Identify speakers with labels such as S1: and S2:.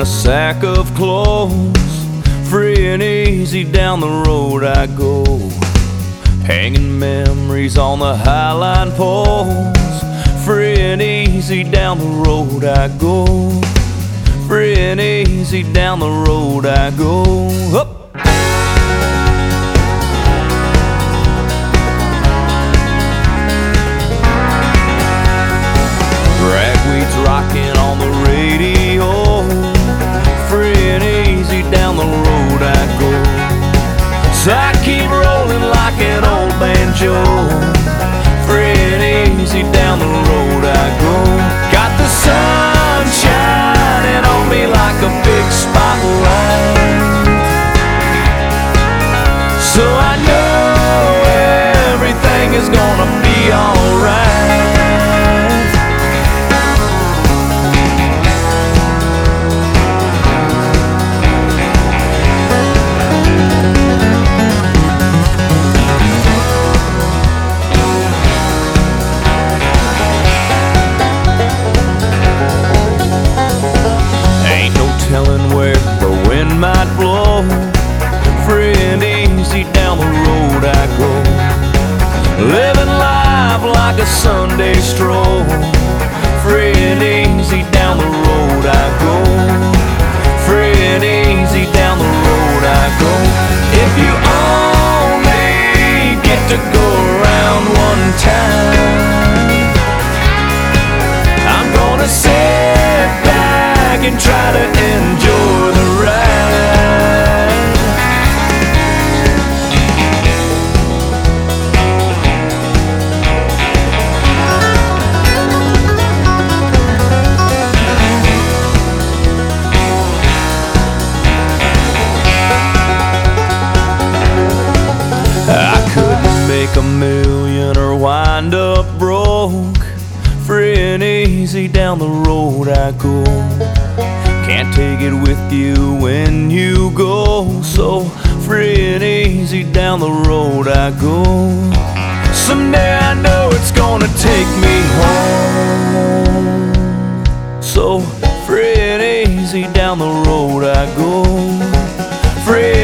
S1: a sack of clothes. Free and easy down the road I go, hanging memories on the highline poles. Free and easy down the road I go, free and easy down the road I go. Up. Ragweed's rocking on the radio. Free and easy down the road I go. So I keep rolling like an old banjo. Free and easy down the road I go. Got the sun shining on me like a big spotlight, so I know everything is gonna be alright. Telling where the wind might blow. Free and easy down the road I go, living life like a Sunday stroll. Free and easy down the road I go, free and easy down the road I go. If you only get to go around one time, I'm gonna sit back and try to enjoy the ride. I couldn't make a million or wind up broke. Free and easy down the road I go, can't take it with you when you go. So free and easy down the road I go. Someday I know it's gonna take me home. So free and easy down the road I go, free